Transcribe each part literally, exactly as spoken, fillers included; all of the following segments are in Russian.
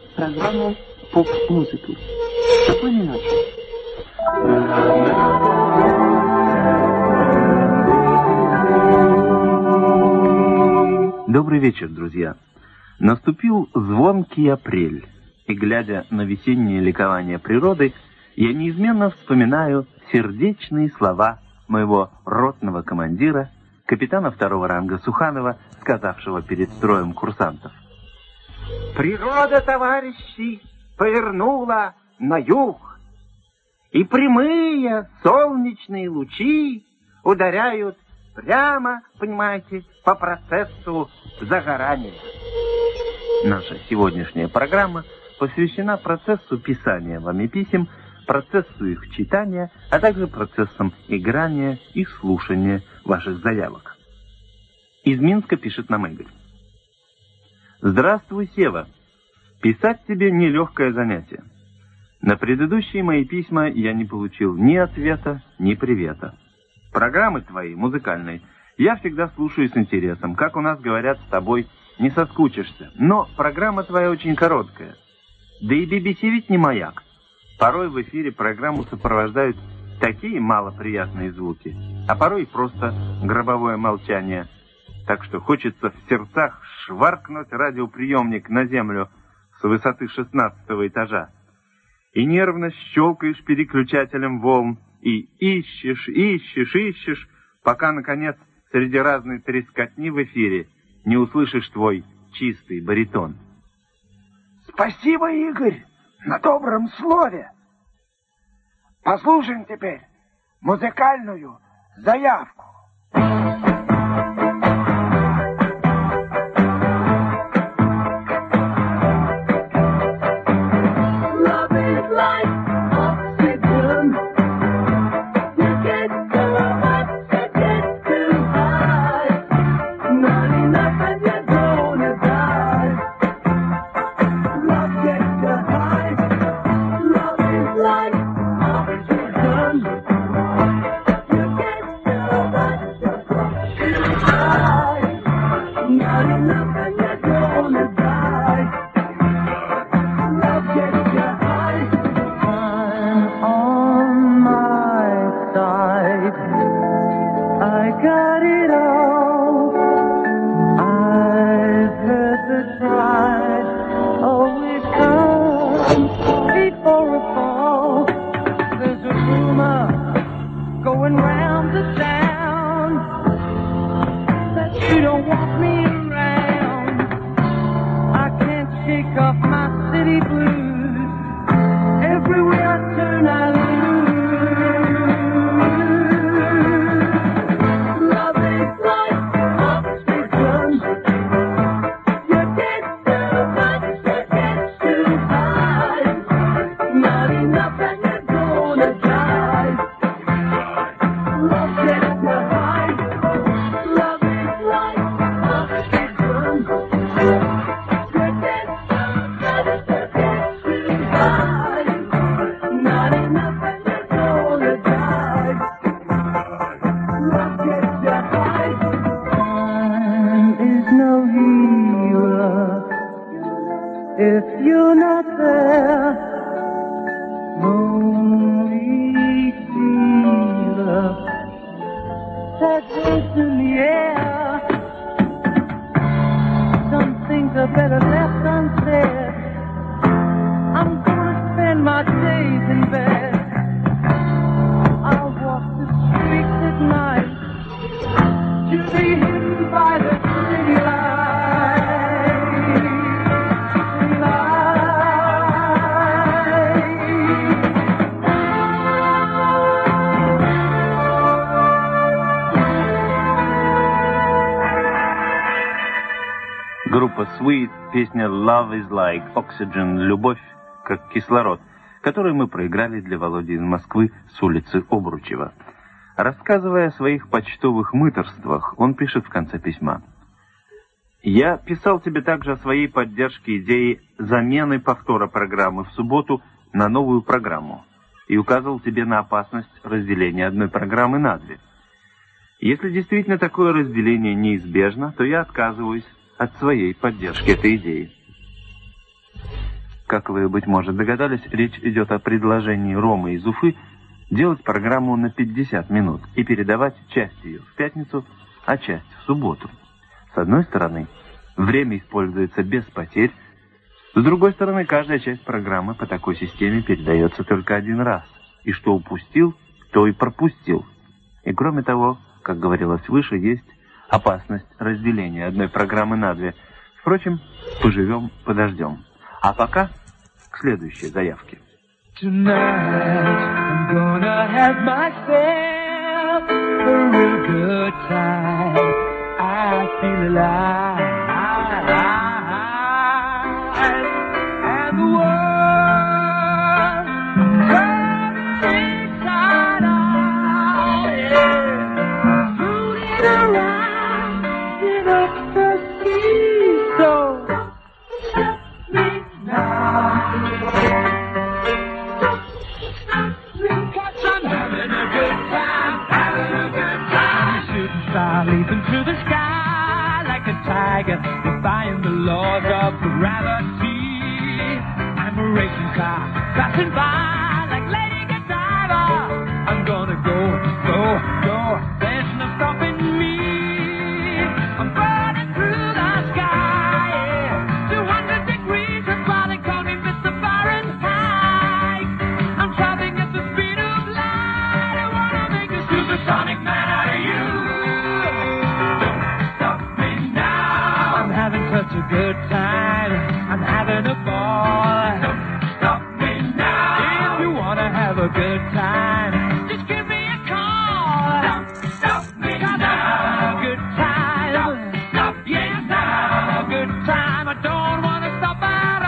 программу поп-музыки. Спокойной ночи. Добрый вечер, друзья. Наступил звонкий апрель, и, глядя на весеннее ликование природы, я неизменно вспоминаю сердечные слова моего ротного командира, капитана второго ранга Суханова, сказавшего перед строем курсантов: «Природа, товарищи, повернула на юг, и прямые солнечные лучи ударяют прямо, понимаете, по процессу загорания». Наша сегодняшняя программа посвящена процессу писания вами писем, процессу их читания, а также процессам играния и слушания ваших заявок. Из Минска пишет нам Игорь. «Здравствуй, Сева. Писать тебе нелегкое занятие. На предыдущие мои письма я не получил ни ответа, ни привета. Программы твои, музыкальные, я всегда слушаю с интересом. Как у нас говорят, с тобой не соскучишься. Но программа твоя очень короткая. Да и би би си ведь не маяк. Порой в эфире программу сопровождают такие малоприятные звуки, а порой просто гробовое молчание. Так что хочется в сердцах шваркнуть радиоприемник на землю с высоты шестнадцатого этажа. И нервно щелкаешь переключателем волн, и ищешь, ищешь, ищешь, пока, наконец, среди разной трескотни в эфире не услышишь твой чистый баритон. Спасибо, Игорь, на добром слове. Послушаем теперь музыкальную заявку. Группа Sweet, песня «Love is like oxygen», «Любовь как кислород», которую мы проиграли для Володи из Москвы с улицы Обручева. Рассказывая о своих почтовых мытарствах, он пишет в конце письма: «Я писал тебе также о своей поддержке идеи замены повтора программы в субботу на новую программу и указывал тебе на опасность разделения одной программы на две. Если действительно такое разделение неизбежно, то я отказываюсь от своей поддержки этой идеи. Как вы, быть может, догадались, речь идет о предложении Ромы из Уфы делать программу на пятьдесят минут и передавать часть ее в пятницу, а часть в субботу. С одной стороны, время используется без потерь, с другой стороны, каждая часть программы по такой системе передается только один раз, и что упустил, то и пропустил. И кроме того, как говорилось выше, есть опасность разделения одной программы на две. Впрочем, поживем, подождем. А пока к следующей заявке. Tonight I'm gonna have myself a real good time. I feel alive, and the world turning inside out, yeah. Fooling around in ecstasy, so stop me now. Leaping through the sky like a tiger, defying the laws of gravity. I'm a racing car passing by like Lady Godiva. I'm gonna go, go, go. There's no stopping me. I'm burning through the sky, yeah. two hundred degrees, that's why they call me Mister Fahrenheit. I'm traveling at the speed of light. I wanna make a supersonic man out of you. Such a good time, I'm having a ball. Don't stop me now. If you wanna have a good time, just give me a call. Don't stop me now. A good time. Don't stop me yes, now. A good time. I don't wanna stop at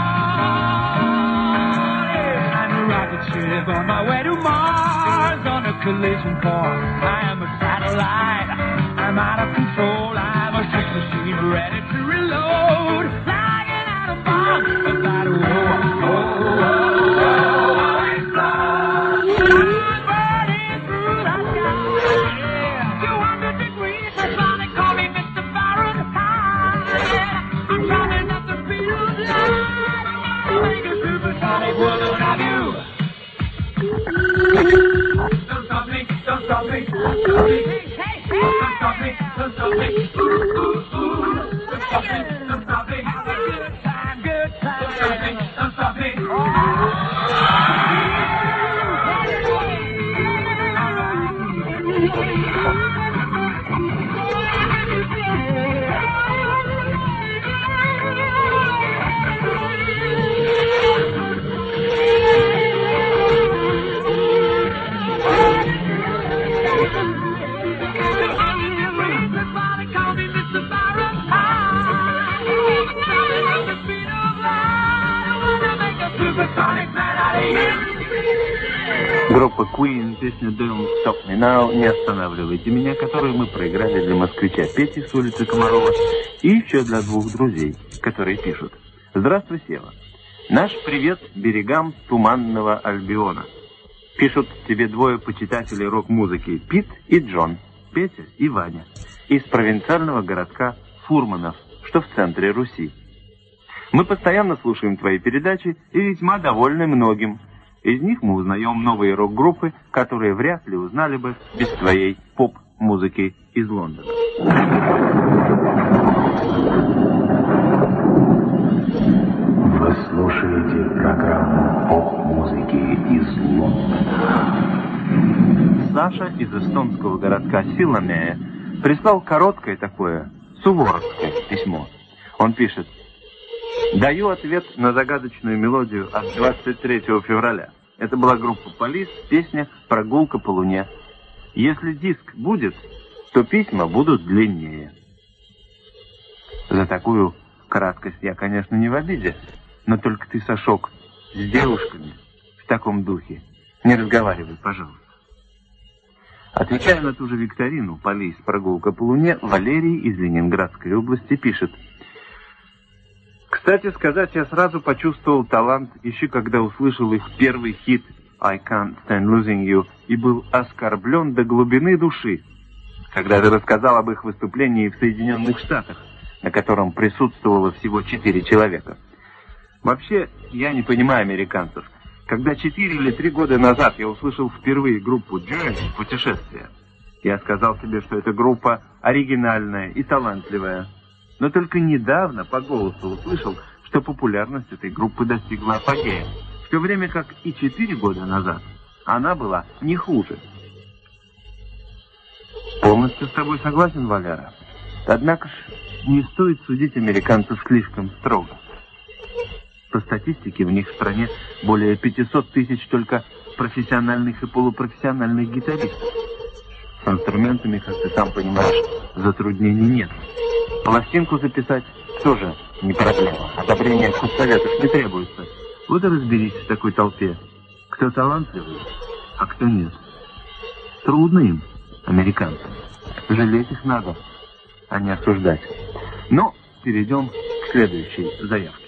all. Yeah. I'm a rocket ship on my way to Mars on a collision course. I am a satellite. I'm out of control. I'm a sex machine ready to reload, flying out of bomb, about to oh, oh, oh, oh, explode. I'm burning through the sky, yeah. two hundred degrees, that's why they call me Mister Fahrenheit, yeah. I'm traveling at the speed of light. I wanna make a supersonic woman of you. Don't stop me, don't stop me, don't stop me. Hey, hey, don't stop me, don't stop me. Ooh, ooh, ooh. Don't stop me, don't stop me. Have a good time, good time. Don't stop me, don't stop me. Группа Queen, песня Don't Stop Me Now, не останавливайте меня, которую мы проиграли для москвича Пети с улицы Комарова и еще для двух друзей, которые пишут: «Здравствуй, Сева. Наш привет берегам Туманного Альбиона. Пишут тебе двое почитателей рок-музыки, Пит и Джон, Петя и Ваня, из провинциального городка Фурманов, что в центре Руси. Мы постоянно слушаем твои передачи и весьма довольны многим. Из них мы узнаем новые рок-группы, которые вряд ли узнали бы без твоей поп-музыки из Лондона». Вы слушаете программу поп-музыки из Лондона. Саша из эстонского городка Силомея прислал короткое такое суворовское письмо. Он пишет: «Даю ответ на загадочную мелодию от двадцать третьего февраля. Это была группа Полис, песня «Прогулка по Луне». Если диск будет, то письма будут длиннее». За такую краткость я, конечно, не в обиде, но только ты, Сашок, с девушками в таком духе не разговаривай, пожалуйста. Отвечая на ту же викторину «Полис. Прогулка по Луне», Валерий из Ленинградской области пишет: «Кстати сказать, я сразу почувствовал талант, еще когда услышал их первый хит «I Can't Stand Losing You» и был оскорблен до глубины души, когда ты рассказал об их выступлении в Соединенных Штатах, на котором присутствовало всего четыре человека. Вообще, я не понимаю американцев. Когда четыре или три года назад я услышал впервые группу Journey «Путешествие», я сказал себе, что эта группа оригинальная и талантливая. Но только недавно по голосу услышал, что популярность этой группы достигла апогея, в то время как и четыре года назад она была не хуже. Полностью с тобой согласен, Валера. Однако ж не стоит судить американцев слишком строго. По статистике, в них в стране более пятисот тысяч только профессиональных и полупрофессиональных гитаристов. С инструментами, как ты сам понимаешь, затруднений нет. Пластинку записать тоже не проблема. Одобрения советов не требуется. Вот и разберись в такой толпе. Кто талантливый, а кто нет. Трудно им, американцам. Жалеть их надо, а не осуждать. Но перейдем к следующей заявке.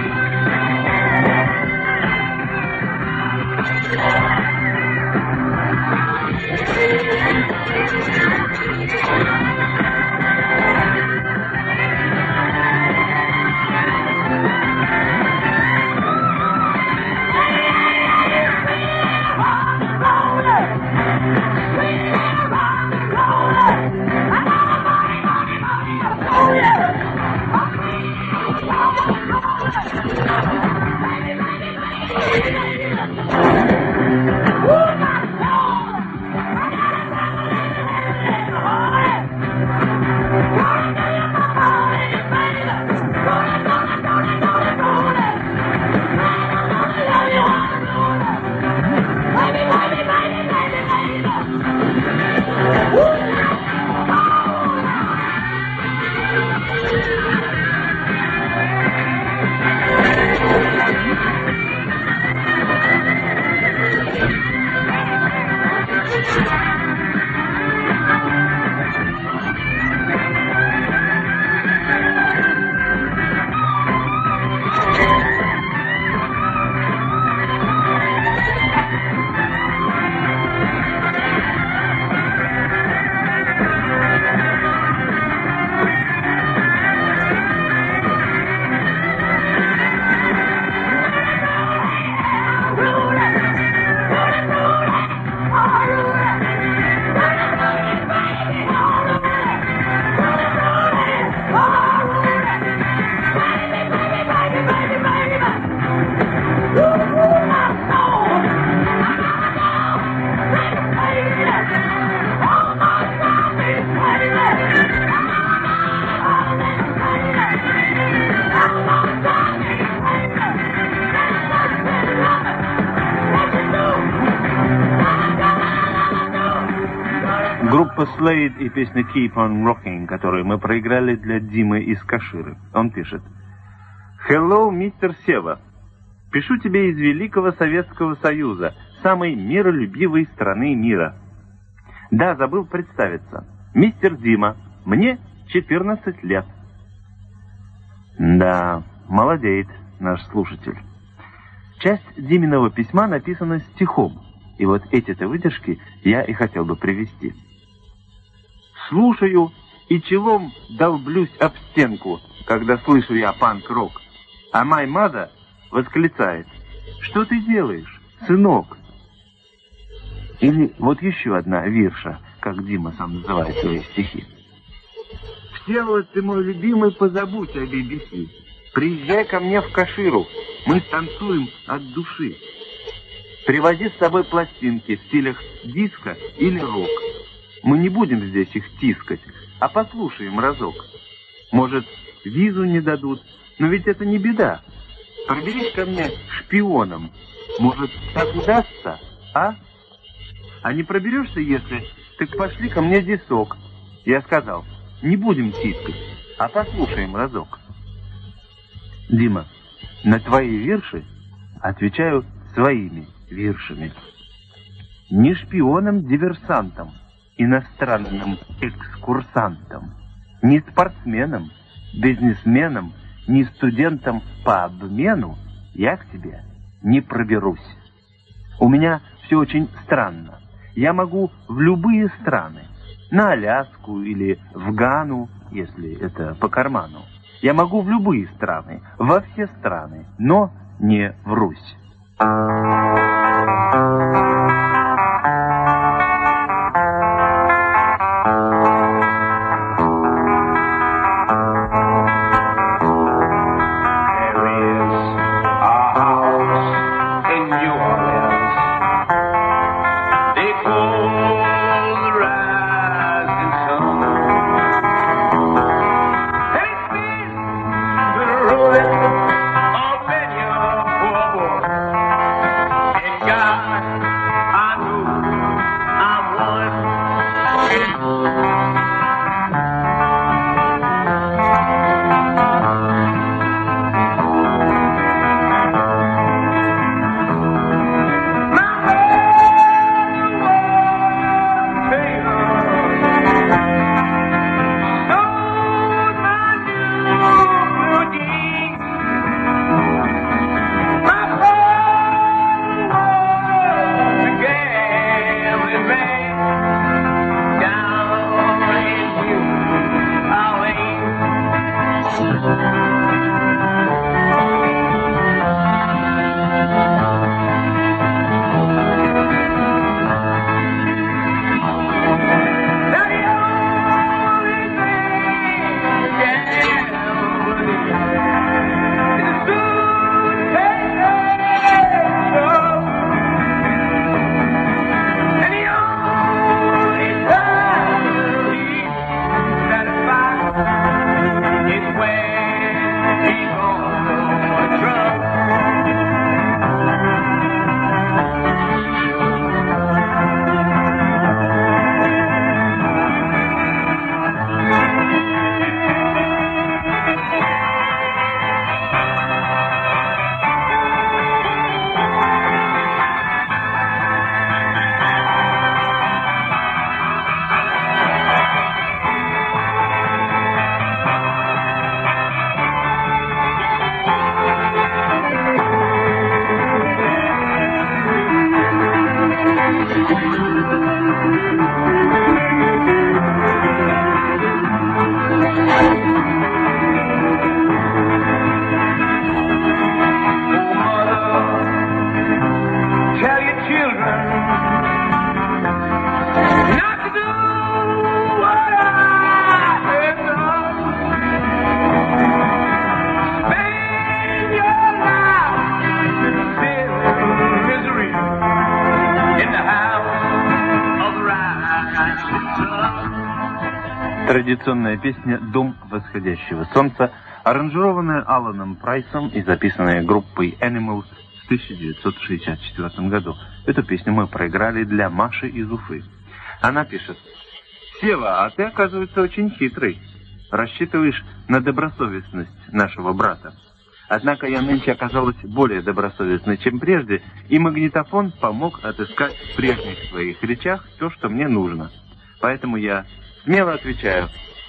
Группа Slade и песня Keep on Rocking, которую мы проиграли для Димы из Каширы. Он пишет: «Hello, мистер Сева. Пишу тебе из Великого Советского Союза, самой миролюбивой страны мира. Да, забыл представиться. Мистер Дима. Мне четырнадцать лет». Да, молодеет наш слушатель. Часть Диминого письма написана стихом, и вот эти-то выдержки я и хотел бы привести. Слушаю и челом долблюсь об стенку, когда слышу я панк-рок. А my mother восклицает: «Что ты делаешь, сынок?» Или вот еще одна вирша, как Дима сам называет свои стихи. «Всеволод, ты мой любимый, позабудь о би би си. Приезжай ко мне в Каширу, мы танцуем от души. Привози с собой пластинки в стилях диско или рок. Мы не будем здесь их тискать, а послушаем разок. Может, визу не дадут, но ведь это не беда. Проберись ко мне шпионом. Может, так удастся, а? А не проберешься, если, так пошли ко мне дисок». Я сказал: не будем тискать, а послушаем разок. Дима, на твои вирши отвечаю своими виршами. Не шпионом-диверсантом, иностранным экскурсантом, не спортсменом, бизнесменом, не студентом по обмену я к тебе не проберусь. У меня все очень странно. Я могу в любые страны, на Аляску или в Гану, если это по карману. Я могу в любые страны, во все страны, но не в Русь. Традиционная песня «Дом восходящего солнца», аранжированная Аланом Прайсом и записанная группой Animals в тысяча девятьсот шестьдесят четвёртом году. Эту песню мы проиграли для Маши из Уфы. Она пишет: «Сева, а ты, оказывается, очень хитрый. Рассчитываешь на добросовестность нашего брата. Однако я нынче оказалась более добросовестной, чем прежде, и магнитофон помог отыскать в прежних своих речах то, что мне нужно. Поэтому я смело отвечаю.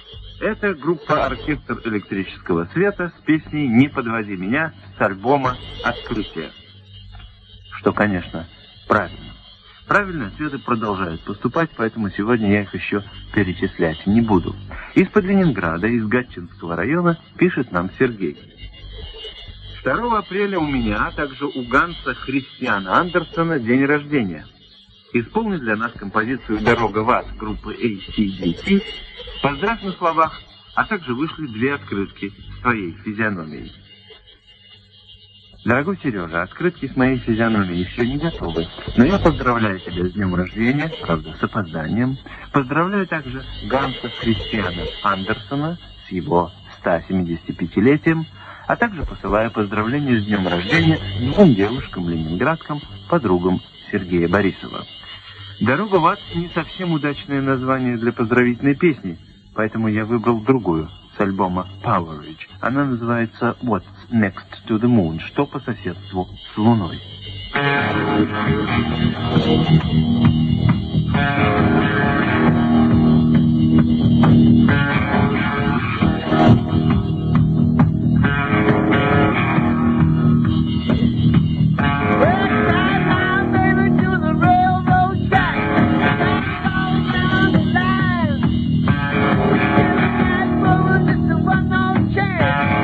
Это группа «Оркестр электрического света» с песней «Не подводи меня» с альбома «Открытие». Что, конечно, правильно. Правильно, ответы продолжают поступать, поэтому сегодня я их еще перечислять не буду. Из-под Ленинграда, из Гатчинского района, пишет нам Сергей. второго апреля у меня, а также у Ганса Христиана Андерсона день рождения. Исполнит для нас композицию «Дорога в ад» группы эй си ди си. Поздравь на словах, а также вышли две открытки с твоей физиономией. Дорогой Сережа, открытки с моей физиономией еще не готовы, но я поздравляю тебя с днем рождения, правда, с опозданием. Поздравляю также Ганса Христиана Андерсона с его ста семидесятипятилетием, а также посылаю поздравления с днем рождения двум девушкам-ленинградкам, подругам Сергея Борисова. «Дорога в ад» не совсем удачное название для поздравительной песни, поэтому я выбрал другую с альбома Powerage. Она называется «What's Next to the Moon», что по соседству с Луной. One more chance.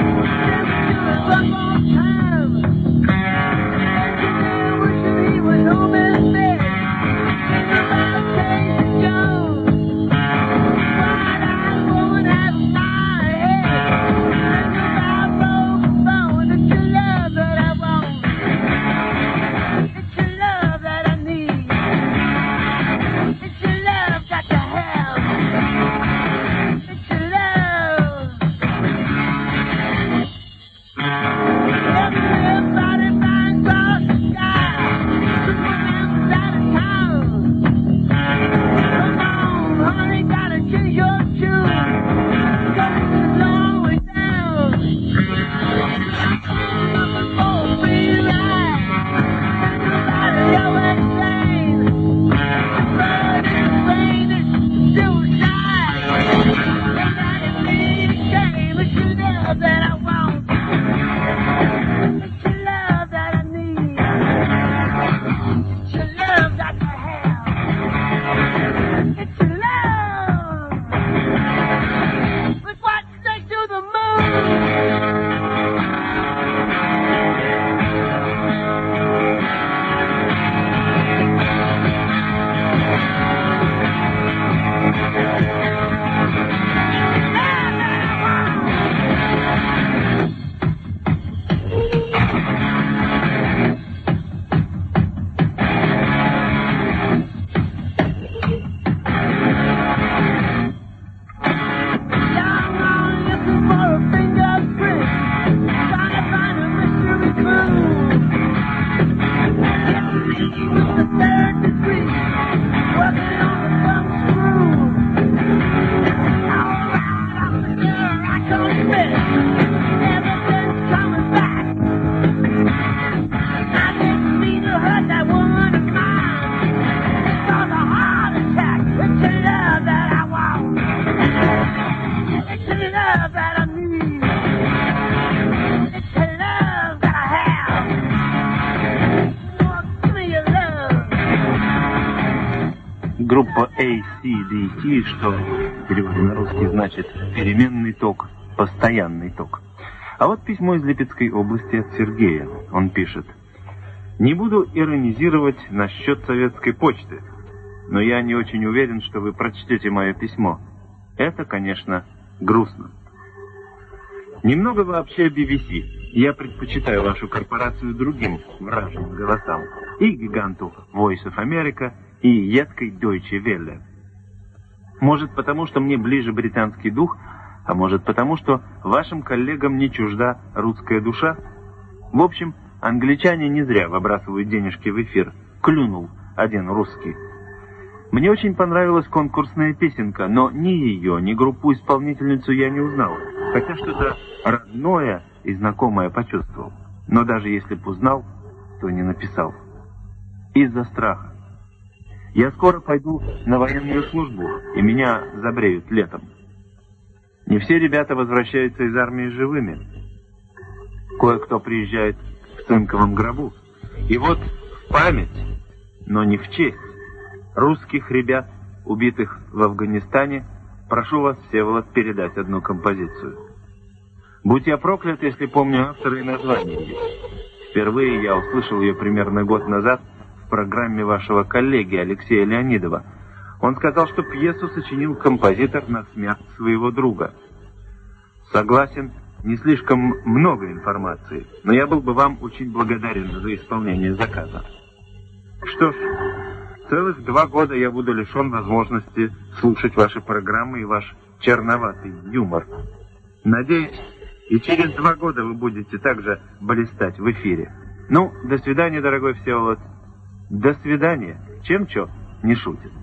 группа эй си ди си, что в переводе на русский значит «переменный ток», «постоянный ток». А вот письмо из Липецкой области от Сергея. Он пишет: «Не буду иронизировать насчет советской почты, но я не очень уверен, что вы прочтете мое письмо. Это, конечно, грустно. Немного вообще о би би си. Я предпочитаю вашу корпорацию другим вражьим голосам. И гиганту Voice of America, и едкой Deutsche Welle. Может, потому что мне ближе британский дух, а может, потому что вашим коллегам не чужда русская душа? В общем, англичане не зря выбрасывают денежки в эфир. Клюнул один русский. Мне очень понравилась конкурсная песенка, но ни ее, ни группу-исполнительницу я не узнал, хотя что-то родное и знакомое почувствовал. Но даже если б узнал, то не написал. Из-за страха. Я скоро пойду на военную службу, и меня забреют летом. Не все ребята возвращаются из армии живыми. Кое-кто приезжает в цинковом гробу. И вот в память, но не в честь русских ребят, убитых в Афганистане, прошу вас, Всеволод, передать одну композицию. Будь я проклят, если помню автора и название ее. Впервые я услышал ее примерно год назад в программе вашего коллеги Алексея Леонидова. Он сказал, что пьесу сочинил композитор на смерть своего друга. Согласен, не слишком много информации, но я был бы вам очень благодарен за исполнение заказа. Что ж, целых два года я буду лишен возможности слушать ваши программы и ваш черноватый юмор. Надеюсь, и через два года вы будете также блистать в эфире. Ну, до свидания, дорогой Всеволод. До свидания. Чем чё не шутит.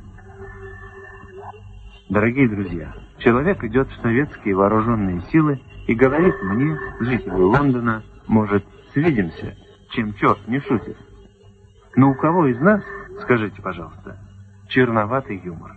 Дорогие друзья, человек идет в советские вооруженные силы и говорит мне, жителю Лондона, может, свидимся, чем черт не шутит. Но у кого из нас, скажите, пожалуйста, черноватый юмор?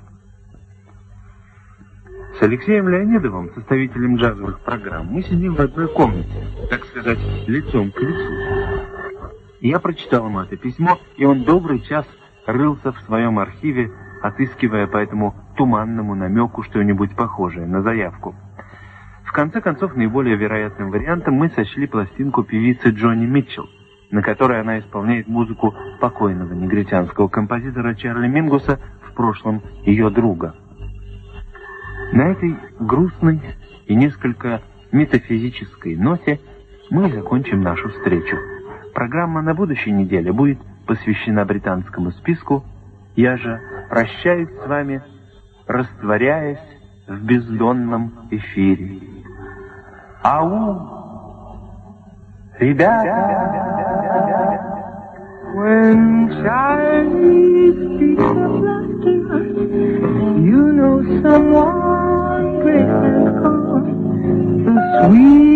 С Алексеем Леонидовым, составителем джазовых программ, мы сидим в одной комнате, так сказать, лицом к лицу. Я прочитал ему это письмо, и он добрый час рылся в своем архиве, отыскивая по этому туманному намеку что-нибудь похожее на заявку. В конце концов, наиболее вероятным вариантом мы сочли пластинку певицы Джонни Митчелл, на которой она исполняет музыку покойного негритянского композитора Чарли Мингуса, в прошлом ее друга. На этой грустной и несколько метафизической ноте мы закончим нашу встречу. Программа на будущей неделе будет посвящена британскому списку. Я же прощаюсь с вами, растворяясь в бездонном эфире. Ау! Ребята! When Charlie speaks of laughter, you know someone great has come. The sweet